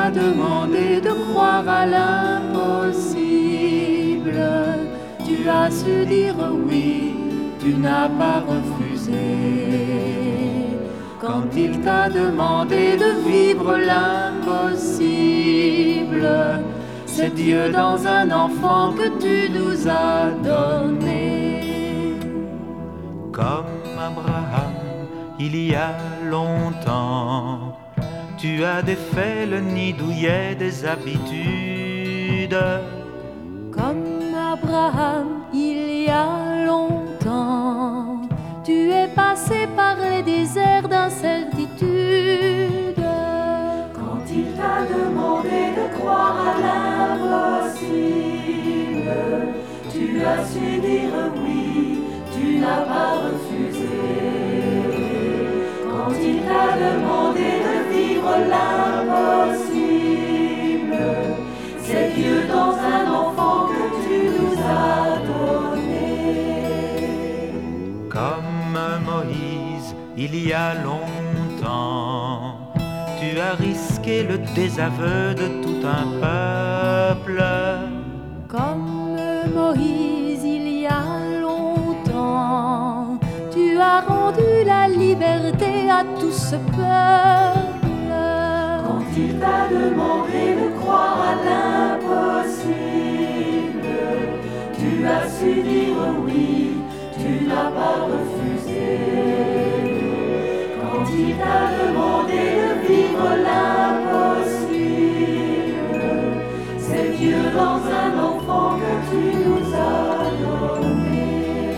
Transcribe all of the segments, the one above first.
t'a demandé de croire à l'impossible, tu as su dire oui, tu n'as pas refusé. Quand il t'a demandé de vivre l'impossible, c'est Dieu dans un enfant que tu nous as donné. Comme Abraham, il y a longtemps, tu as défait le nid douillet des habitudes. Comme Abraham, il y a longtemps, tu es passé par les déserts d'incertitude. Quand il t'a demandé de croire à l'impossible, tu as su dire oui, tu n'as pas refusé. Quand il t'a demandé de vivre l'impossible, c'est Dieu dans un enfant que tu nous as donné. Comme Moïse, il y a longtemps, tu as risqué le désaveu de tout un peuple. Comme Moïse, il y a longtemps, tu as rendu la liberté à tout ce peuple. Quand il t'a demandé de croire à l'impossible, tu as su dire oui, tu n'as pas refusé. Quand il t'a demandé de vivre l'impossible, c'est Dieu dans un enfant que tu nous as donné.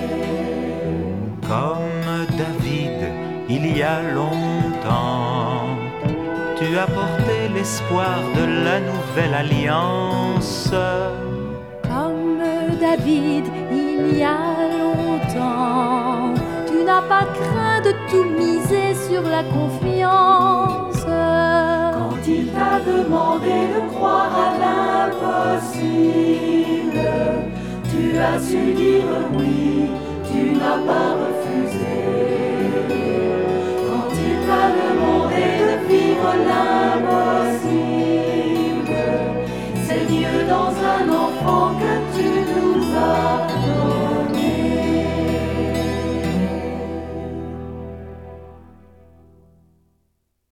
Comme David, il y a longtemps, tu as porté l'espoir de la nouvelle alliance. Comme David, il y a longtemps, tu n'as pas craint de tout miser sur la confiance. Quand il t'a demandé de croire à l'impossible, tu as su dire oui, tu n'as pas refusé. Quand il t'a demandé